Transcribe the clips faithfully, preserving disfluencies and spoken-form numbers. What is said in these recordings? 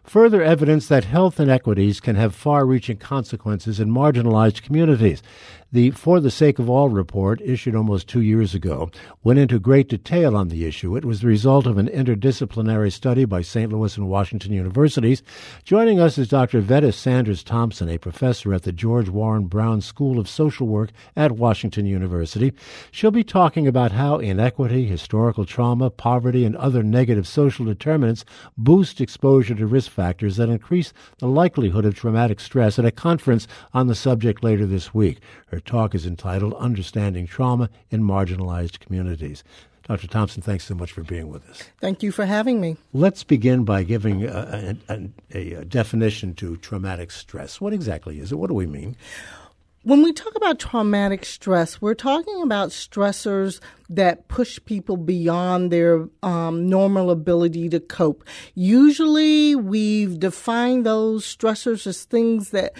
Further evidence that health inequities can have far-reaching consequences in marginalized communities. The For the Sake of All report, issued almost two years ago, went into great detail on the issue. It was the result of an interdisciplinary study by Saint Louis and Washington universities. Joining us is Doctor Veta Sanders Thompson, a professor at the George Warren Brown School of Social Work at Washington University. She'll be talking about how inequity, historical trauma, poverty, and other negative social determinants boost exposure to risk factors that increase the likelihood of traumatic stress at a conference on the subject later this week. Her talk is entitled Understanding Trauma in Marginalized Communities. Doctor Thompson, thanks so much for being with us. Thank you for having me. Let's begin by giving a, a, a, a definition to traumatic stress. What exactly is it? What do we mean? When we talk about traumatic stress, we're talking about stressors that push people beyond their um, normal ability to cope. Usually, we've defined those stressors as things that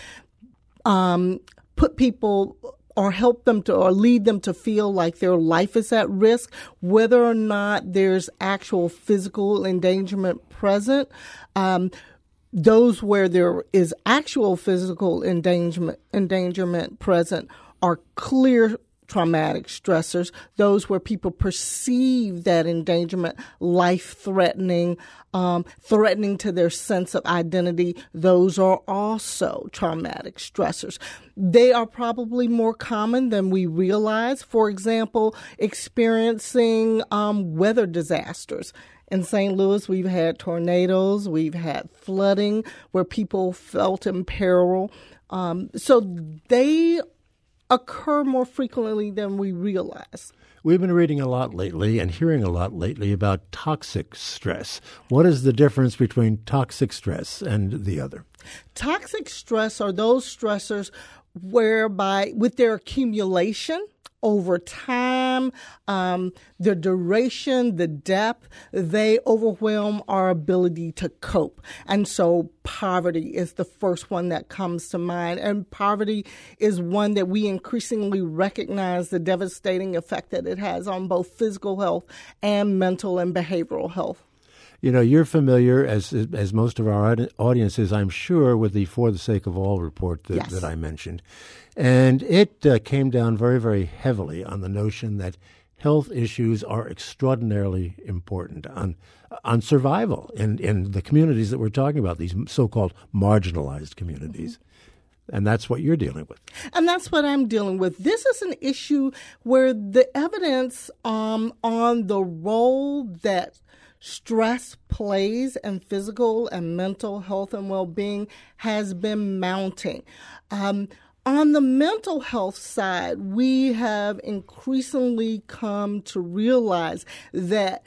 um, put people or help them to or lead them to feel like their life is at risk, whether or not there's actual physical endangerment present. Um, Those where there is actual physical endangerment, endangerment present are clear traumatic stressors. Those where people perceive that endangerment life-threatening, um, threatening to their sense of identity, those are also traumatic stressors. They are probably more common than we realize. For example, experiencing um, weather disasters. In Saint Louis, we've had tornadoes, we've had flooding where people felt in peril. Um, so they occur more frequently than we realize. We've been reading a lot lately and hearing a lot lately about toxic stress. What is the difference between toxic stress and the other? Toxic stress are those stressors whereby, with their accumulation over time, um, the duration, the depth, they overwhelm our ability to cope. And so poverty is the first one that comes to mind. And poverty is one that we increasingly recognize the devastating effect that it has on both physical health and mental and behavioral health. You know, you're familiar, as as most of our audiences, I'm sure, with the For the Sake of All report that, yes. that I mentioned. And it uh, came down very, very heavily on the notion that health issues are extraordinarily important on on survival in, in the communities that we're talking about, these so-called marginalized communities. Mm-hmm. And that's what you're dealing with. And that's what I'm dealing with. This is an issue where the evidence um, on the role that stress plays in physical and mental health and well-being has been mounting. Um, on the mental health side, we have increasingly come to realize that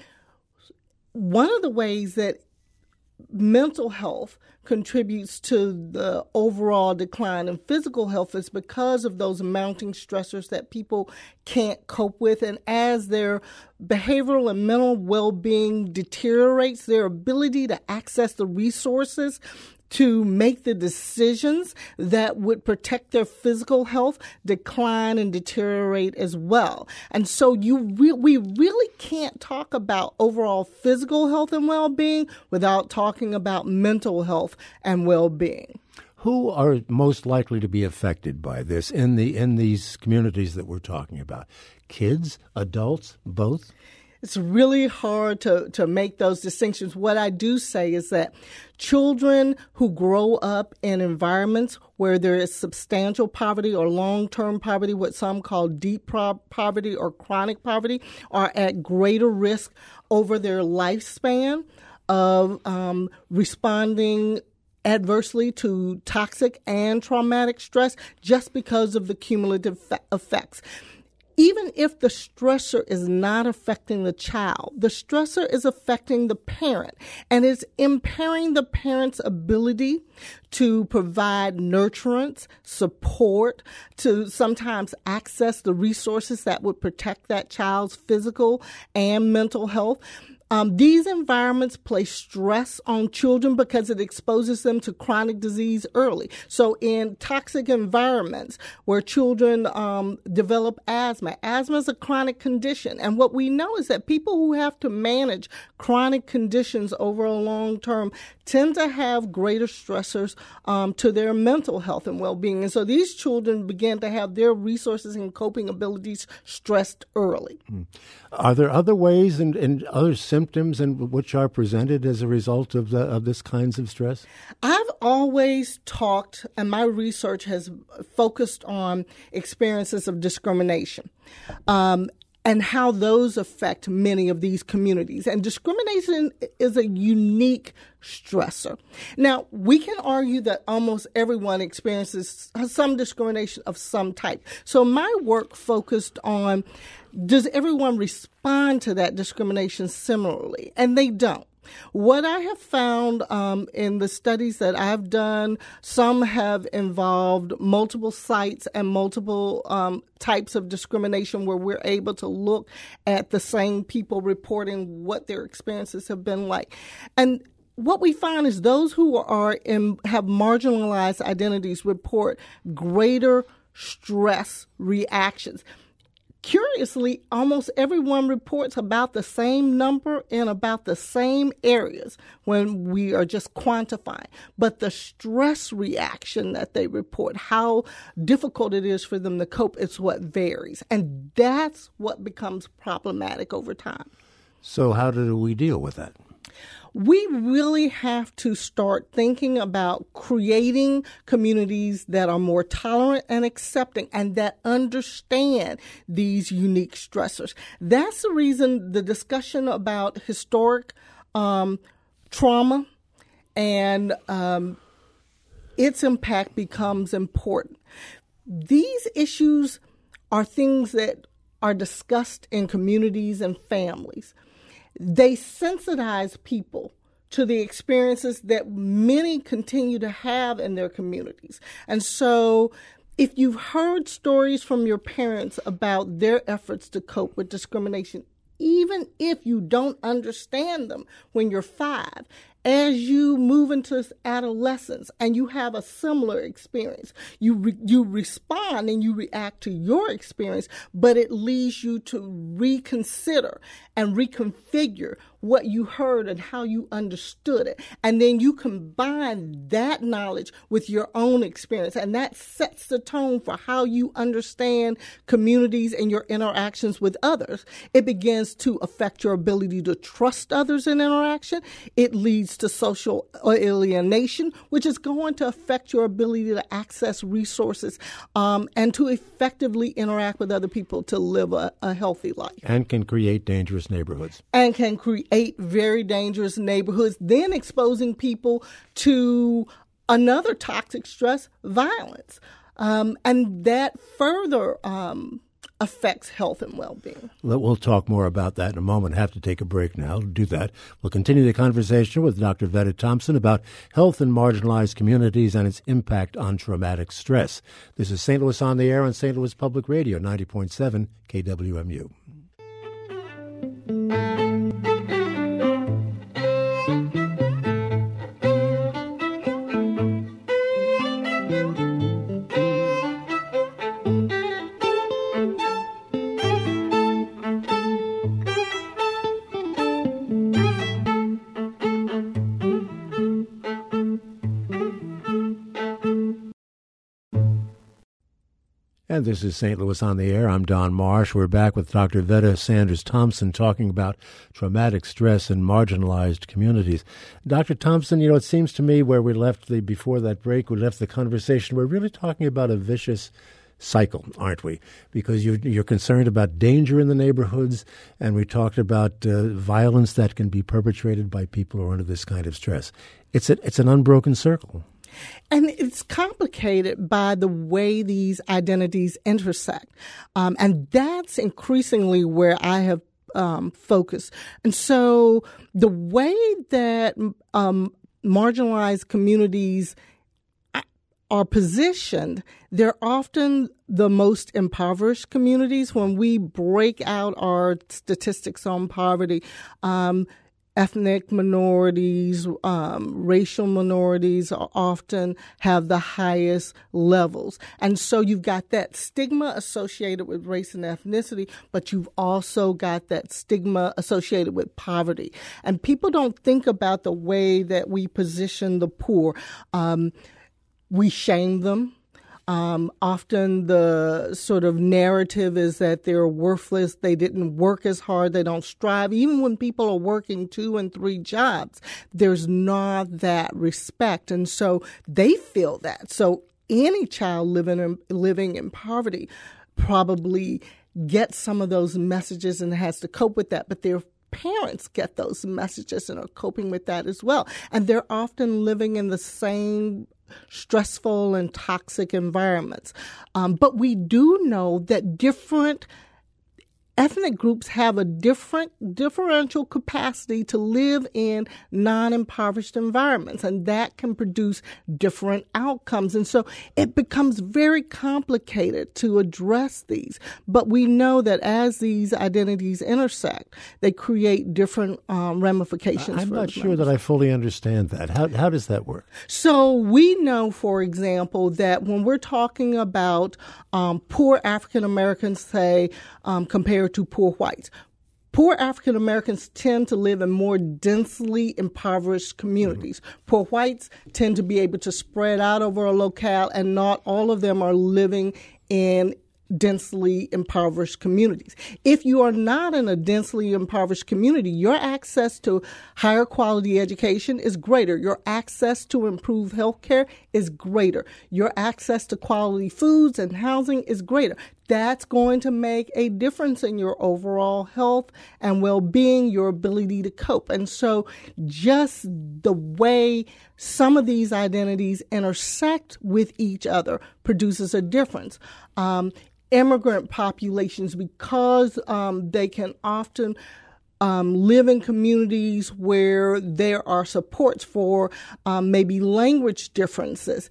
one of the ways that mental health contributes to the overall decline in physical health is because of those mounting stressors that people can't cope with. And as their behavioral and mental well-being deteriorates, their ability to access the resources to make the decisions that would protect their physical health decline and deteriorate as well. And so you re- we really can't talk about overall physical health and well-being without talking about mental health and well-being. Who are most likely to be affected by this in the in these communities that we're talking about? Kids, adults, both? It's really hard to, to make those distinctions. What I do say is that children who grow up in environments where there is substantial poverty or long-term poverty, what some call deep pro- poverty or chronic poverty, are at greater risk over their lifespan of um, responding adversely to toxic and traumatic stress just because of the cumulative fa- effects. Even if the stressor is not affecting the child, the stressor is affecting the parent and is impairing the parent's ability to provide nurturance, support, to sometimes access the resources that would protect that child's physical and mental health. Um, these environments place stress on children because it exposes them to chronic disease early. So in toxic environments where children um, develop asthma, asthma is a chronic condition. And what we know is that people who have to manage chronic conditions over a long term tend to have greater stressors um, to their mental health and well-being. And so these children begin to have their resources and coping abilities stressed early. Hmm. Are there other ways and, and other symptoms and which are presented as a result of the, of this kinds of stress? I've always talked, and my research has focused on experiences of discrimination. Um, and how those affect many of these communities. And discrimination is a unique stressor. Now, we can argue that almost everyone experiences some discrimination of some type. So my work focused on, does everyone respond to that discrimination similarly? And they don't. What I have found um, in the studies that I've done, some have involved multiple sites and multiple um, types of discrimination where we're able to look at the same people reporting what their experiences have been like. And what we find is those who are in, have marginalized identities report greater stress reactions. Curiously, almost everyone reports about the same number in about the same areas when we are just quantifying. But the stress reaction that they report, how difficult it is for them to cope, it's what varies. And that's what becomes problematic over time. So how do we deal with that? We really have to start thinking about creating communities that are more tolerant and accepting and that understand these unique stressors. That's the reason the discussion about historic um, trauma and um, its impact becomes important. These issues are things that are discussed in communities and families. They sensitize people to the experiences that many continue to have in their communities. And so if you've heard stories from your parents about their efforts to cope with discrimination, even if you don't understand them when you're five, as you move into adolescence and you have a similar experience, you re- you respond and you react to your experience, but it leads you to reconsider and reconfigure what you heard and how you understood it. And then you combine that knowledge with your own experience, and that sets the tone for how you understand communities and your interactions with others. It begins to affect your ability to trust others in interaction. It leads to social alienation, which is going to affect your ability to access resources um, and to effectively interact with other people to live a, a healthy life. And can create dangerous neighborhoods. And can create very dangerous neighborhoods, then exposing people to another toxic stress, violence. Um, and that further um, affects health and well-being. We'll talk more about that in a moment. Have to take a break now. To do that, we'll continue the conversation with Doctor Vetta Thompson about health in marginalized communities and its impact on traumatic stress. This is Saint Louis on the Air on Saint Louis Public Radio, ninety point seven K W M U. And this is Saint Louis on the Air. I'm Don Marsh. We're back with Doctor Vetta Sanders Thompson talking about traumatic stress in marginalized communities. Doctor Thompson, you know, it seems to me where we left the, before that break, we left the conversation, we're really talking about a vicious cycle, aren't we? Because you're, you're concerned about danger in the neighborhoods, and we talked about uh, violence that can be perpetrated by people who are under this kind of stress. It's a, it's an unbroken circle. And it's complicated by the way these identities intersect. Um, and that's increasingly where I have um, focused. And so the way that um, marginalized communities are positioned, they're often the most impoverished communities. When we break out our statistics on poverty, um, ethnic minorities, um, racial minorities are often have the highest levels. And so you've got that stigma associated with race and ethnicity, but you've also got that stigma associated with poverty. And people don't think about the way that we position the poor. Um, we shame them. Um, often the sort of narrative is that they're worthless, they didn't work as hard, they don't strive. Even when people are working two and three jobs, there's not that respect. And so they feel that. So any child living in, living in poverty probably gets some of those messages and has to cope with that. But their parents get those messages and are coping with that as well. And they're often living in the same stressful and toxic environments. Um, but we do know that different ethnic groups have a different differential capacity to live in non-impoverished environments, and that can produce different outcomes. And so it becomes very complicated to address these. But we know that as these identities intersect, they create different um, ramifications. I'm for not sure members. that I fully understand that. How how does that work? So we know, for example, that when we're talking about um, poor African Americans, say, um, compared to poor whites, poor African Americans tend to live in more densely impoverished communities. Mm-hmm. Poor whites tend to be able to spread out over a locale, and not all of them are living in densely impoverished communities. If you are not in a densely impoverished community, your access to higher quality education is greater. Your access to improved health care is greater. Your access to quality foods and housing is greater. That's going to make a difference in your overall health and well-being, your ability to cope. And so just the way some of these identities intersect with each other produces a difference. Um, immigrant populations, because um, they can often um, live in communities where there are supports for um, maybe language differences,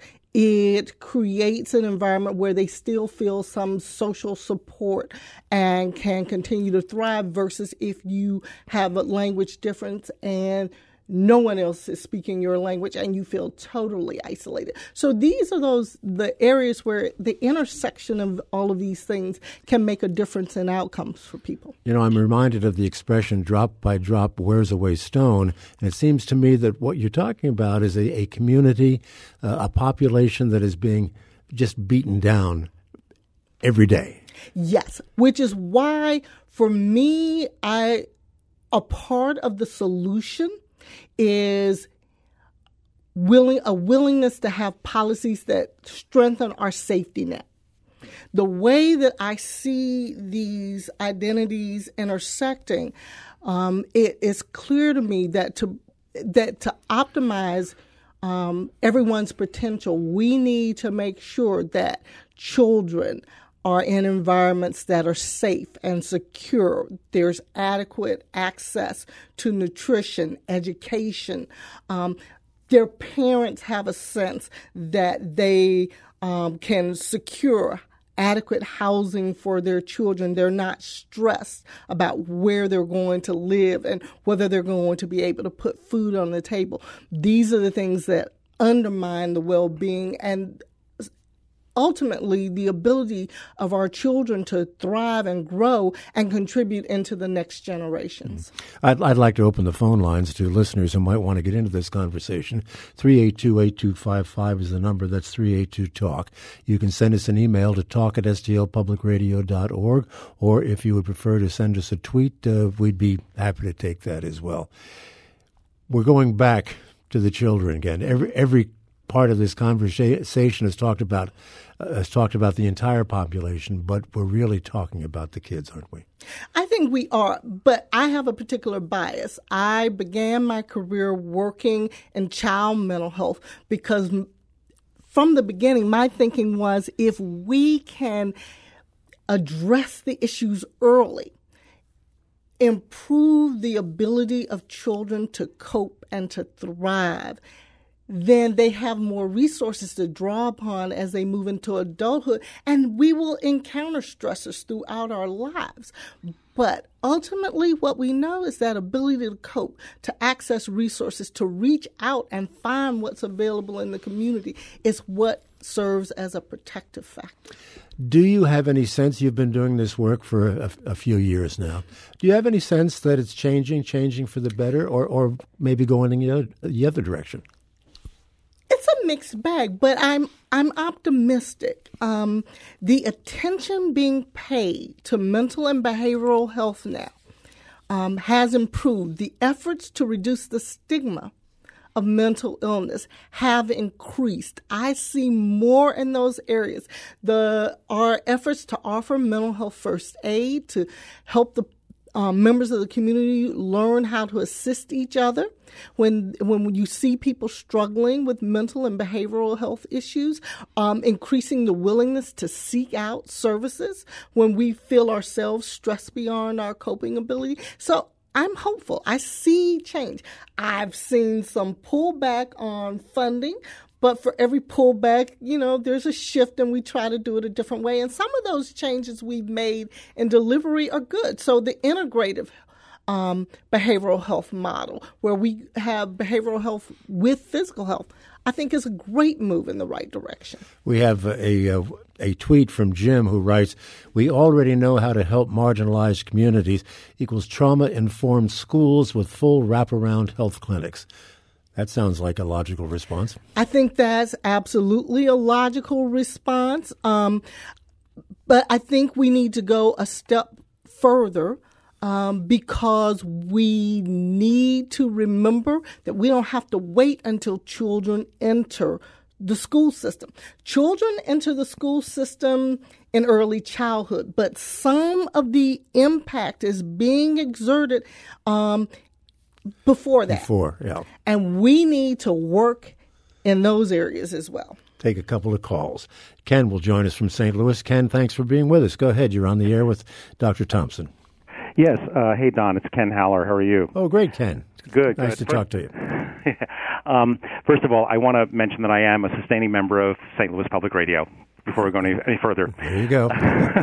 it creates an environment where they still feel some social support and can continue to thrive, versus if you have a language difference and no one else is speaking your language and you feel totally isolated. So these are those the areas where the intersection of all of these things can make a difference in outcomes for people. You know, I'm reminded of the expression drop by drop wears away stone. And it seems to me that what you're talking about is a, a community, uh, a population that is being just beaten down every day. Yes, which is why for me, I a part of the solution is willing a willingness to have policies that strengthen our safety net. The way that I see these identities intersecting, um, it is clear to me that to that to optimize um, everyone's potential, we need to make sure that children are in environments that are safe and secure. There's adequate access to nutrition, education. Um, their parents have a sense that they um, can secure adequate housing for their children. They're not stressed about where they're going to live and whether they're going to be able to put food on the table. These are the things that undermine the well-being and ultimately the ability of our children to thrive and grow and contribute into the next generations. I'd, I'd like to open the phone lines to listeners who might want to get into this conversation. three eight two, eight two five five is the number. That's three eight two talk. You can send us an email to talk at s t l public radio dot org, or if you would prefer to send us a tweet, uh, we'd be happy to take that as well. We're going back to the children again. Every every part of this conversation has talked about uh, has talked about the entire population, but we're really talking about the kids, aren't we? I think we are, but I have a particular bias. I began my career working in child mental health because from the beginning, my thinking was if we can address the issues early, improve the ability of children to cope and to thrive, then they have more resources to draw upon as they move into adulthood, and we will encounter stressors throughout our lives. But ultimately, what we know is that ability to cope, to access resources, to reach out and find what's available in the community is what serves as a protective factor. Do you have any sense, you've been doing this work for a, a few years now, do you have any sense that it's changing, changing for the better, or, or maybe going in the other, the other direction? It's a mixed bag, but I'm I'm optimistic. Um, the attention being paid to mental and behavioral health now um, has improved. The efforts to reduce the stigma of mental illness have increased. I see more in those areas. The our efforts to offer mental health first aid, to help the um, members of the community learn how to assist each other. When when you see people struggling with mental and behavioral health issues, um, increasing the willingness to seek out services when we feel ourselves stressed beyond our coping ability. So I'm hopeful. I see change. I've seen some pullback on funding, but for every pullback, you know, there's a shift and we try to do it a different way. And some of those changes we've made in delivery are good. So the integrative um, behavioral health model, where we have behavioral health with physical health, I think is a great move in the right direction. We have a, a, a tweet from Jim who writes, "We already know how to help marginalized communities equals trauma-informed schools with full wraparound health clinics." That sounds like a logical response. I think that's absolutely a logical response. Um, but I think we need to go a step further Um, because we need to remember that we don't have to wait until children enter the school system. Children enter the school system in early childhood, but some of the impact is being exerted um, before that. Before, yeah. And we need to work in those areas as well. Take a couple of calls. Ken will join us from Saint Louis. Ken, thanks for being with us. Go ahead. You're on the air with Doctor Thompson. Yes. Uh, hey, Don. It's Ken Haller. How are you? Oh, great, Ken. Good. Nice good. to talk to you. um, first of all, I want to mention that I am a sustaining member of Saint Louis Public Radio. Before we go any, any further, there you go.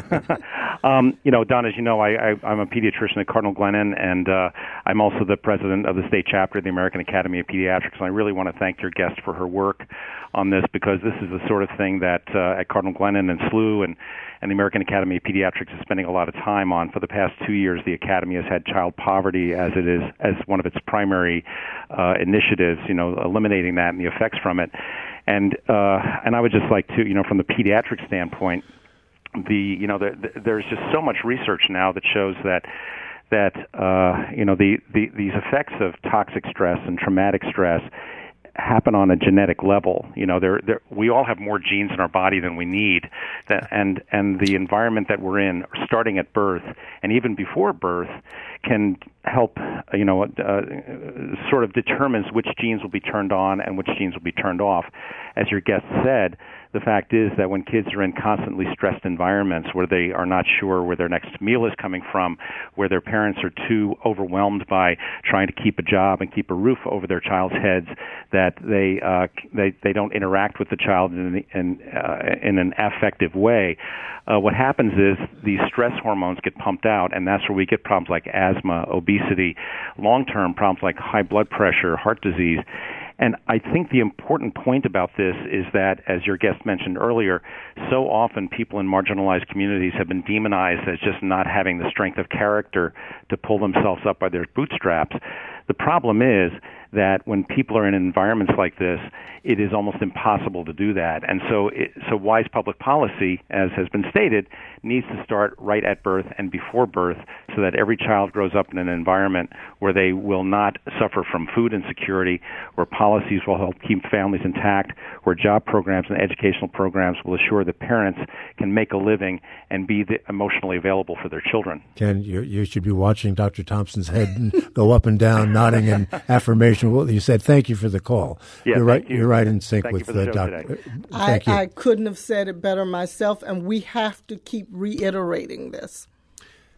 um, you know, Don, as you know, I, I, I'm a pediatrician at Cardinal Glennon, and uh, I'm also the president of the state chapter of the American Academy of Pediatrics. And I really want to thank your guest for her work on this, because this is the sort of thing that uh, at Cardinal Glennon and S L U and and the American Academy of Pediatrics is spending a lot of time on. For the past two years, the Academy has had child poverty as it is as one of its primary uh, initiatives, you know, eliminating that and the effects from it. And uh, and I would just like to, you know, from the pediatric standpoint, the you know, the, the, there's just so much research now that shows that that uh, you know the, the these effects of toxic stress and traumatic stress happen on a genetic level. You know, there, there, we all have more genes in our body than we need, that, and and the environment that we're in, starting at birth and even before birth, can help. You know, uh, sort of determines which genes will be turned on and which genes will be turned off. As your guest said, the fact is that when kids are in constantly stressed environments where they are not sure where their next meal is coming from, where their parents are too overwhelmed by trying to keep a job and keep a roof over their child's heads, that they uh, they they don't interact with the child in in, uh, in an affective way. Uh, what happens is these stress hormones get pumped out, and that's where we get problems like asthma, obesity, long-term problems like high blood pressure, heart disease. And I think the important point about this is that, as your guest mentioned earlier, so often people in marginalized communities have been demonized as just not having the strength of character to pull themselves up by their bootstraps. The problem is that when people are in environments like this, it is almost impossible to do that. And so it, so wise public policy, as has been stated, needs to start right at birth and before birth so that every child grows up in an environment where they will not suffer from food insecurity, where policies will help keep families intact, where job programs and educational programs will assure that parents can make a living and be the, emotionally available for their children. Ken, you, you should be watching Doctor Thompson's head and go up and down, nodding in affirmation. Well, you said thank you for the call. Yeah, you're right. You. You're right in sync thank with the Doctor Uh, I, I couldn't have said it better myself, and we have to keep reiterating this.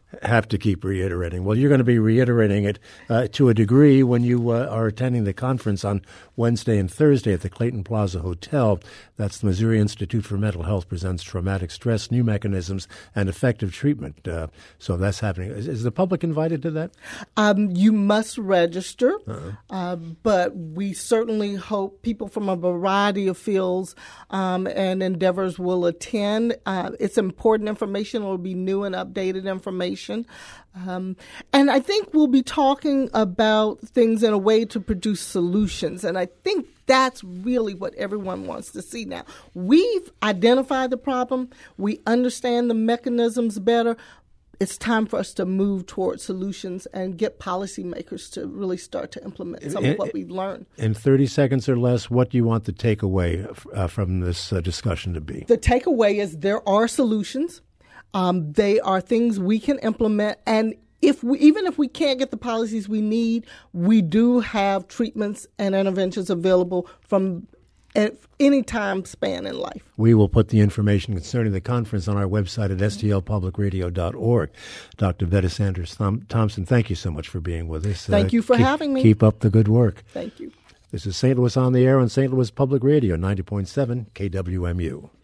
Have to keep reiterating. Well, you're going to be reiterating it uh, to a degree when you uh, are attending the conference on Wednesday and Thursday at the Clayton Plaza Hotel. That's the Missouri Institute for Mental Health presents Traumatic Stress, New Mechanisms, and Effective Treatment. Uh, so that's happening. Is, is the public invited to that? Um, you must register, uh-huh. uh, but we certainly hope people from a variety of fields um, and endeavors will attend. Uh, it's important information. It will be new and updated information. Um, and I think we'll be talking about things in a way to produce solutions. And I think that's really what everyone wants to see now. We've identified the problem. We understand the mechanisms better. It's time for us to move towards solutions and get policymakers to really start to implement some in, of what we've learned. In thirty seconds or less, what do you want the takeaway uh, from this uh, discussion to be? The takeaway is there are solutions. Um, they are things we can implement, and if we, even if we can't get the policies we need, we do have treatments and interventions available from at any time span in life. We will put the information concerning the conference on our website at s t l public radio dot org. Doctor Veta Sanders Thompson, thank you so much for being with us. Thank uh, you for keep, having me. Keep up the good work. Thank you. This is Saint Louis on the Air on Saint Louis Public Radio, ninety point seven K W M U.